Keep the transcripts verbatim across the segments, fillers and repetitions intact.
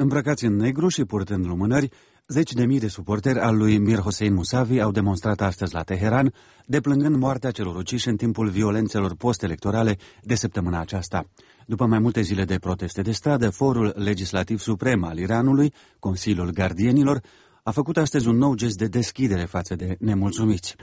Îmbrăcați în negru și purtând lumânări, zeci de mii de suporteri al lui Mir Hossein Mousavi au demonstrat astăzi la Teheran, deplângând moartea celor uciși în timpul violențelor post-electorale de săptămâna aceasta. După mai multe zile de proteste de stradă, Forul Legislativ Suprem al Iranului, Consiliul Gardienilor, a făcut astăzi un nou gest de deschidere față de nemulțumiți.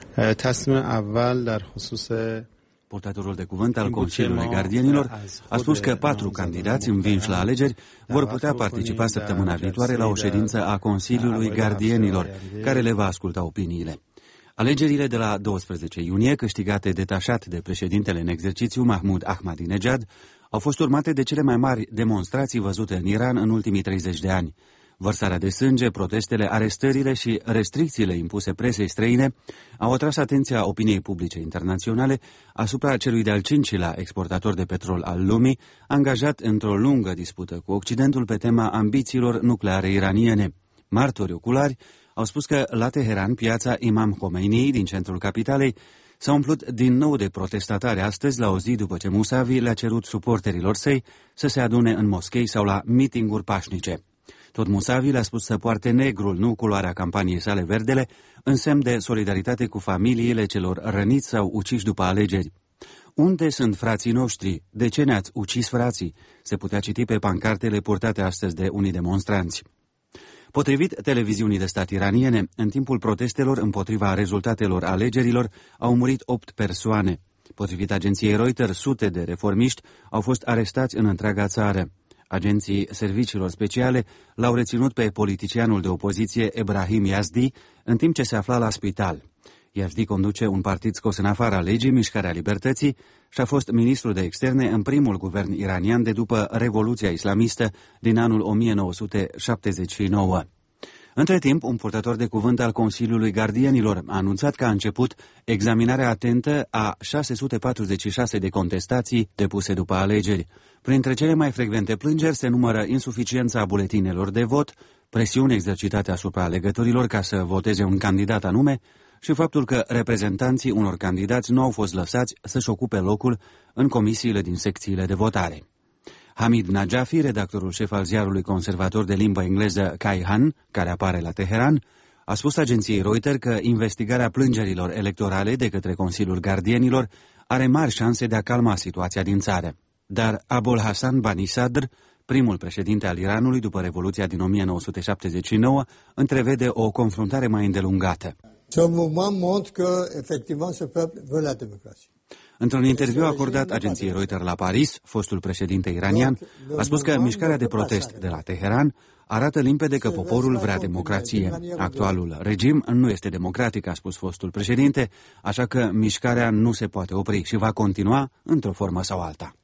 Purtătorul de cuvânt al Consiliului Gardienilor a spus că patru candidați învinși la alegeri vor putea participa săptămâna viitoare la o ședință a Consiliului Gardienilor, care le va asculta opiniile. Alegerile de la douăsprezece iunie, câștigate detașat de președintele în exercițiu Mahmoud Ahmadinejad, au fost urmate de cele mai mari demonstrații văzute în Iran în ultimii treizeci de ani. Vărsarea de sânge, protestele, arestările și restricțiile impuse presei străine au atras atenția opiniei publice internaționale asupra celui de-al cincilea exportator de petrol al lumii, angajat într-o lungă dispută cu Occidentul pe tema ambițiilor nucleare iraniene. Martori oculari au spus că la Teheran, piața Imam Khomeini din centrul capitalei s-a umplut din nou de protestatari astăzi, la o zi după ce Mousavi le-a cerut suporterilor săi să se adune în moschei sau la mitinguri pașnice. Tot Mousavi le-a spus să poarte negrul, nu culoarea campaniei sale verdele, în semn de solidaritate cu familiile celor răniți sau uciși după alegeri. Unde sunt frații noștri? De ce ne-ați ucis frații? Se putea citi pe pancartele purtate astăzi de unii demonstranți. Potrivit televiziunii de stat iraniene, în timpul protestelor împotriva rezultatelor alegerilor au murit opt persoane. Potrivit agenției Reuters, sute de reformiști au fost arestați în întreaga țară. Agenții serviciilor speciale l-au reținut pe politicianul de opoziție Ebrahim Yazdi în timp ce se afla la spital. Yazdi conduce un partid scos în afara legii, Mișcarea Libertății, și a fost ministru de externe în primul guvern iranian de după Revoluția Islamistă din anul o mie nouă sute șaptezeci și nouă. Între timp, un purtător de cuvânt al Consiliului Gardienilor a anunțat că a început examinarea atentă a șase sute patruzeci și șase de contestații depuse după alegeri. Printre cele mai frecvente plângeri se numără insuficiența buletinelor de vot, presiuni exercitate asupra alegătorilor ca să voteze un candidat anume și faptul că reprezentanții unor candidați nu au fost lăsați să-și ocupe locul în comisiile din secțiile de votare. Hamid Najafi, redactorul șef al ziarului conservator de limbă engleză Kayhan, care apare la Teheran, a spus agenției Reuters că investigarea plângerilor electorale de către Consiliul Gardienilor are mari șanse de a calma situația din țară. Dar Abul Hassan Bani Sadr, primul președinte al Iranului după Revoluția din o mie nouă sute șaptezeci și nouă, întrevede o confruntare mai îndelungată. Într-un interviu acordat agenției Reuters la Paris, fostul președinte iranian a spus că mișcarea de protest de la Teheran arată limpede că poporul vrea democrație. Actualul regim nu este democratic, a spus fostul președinte, așa că mișcarea nu se poate opri și va continua într-o formă sau alta.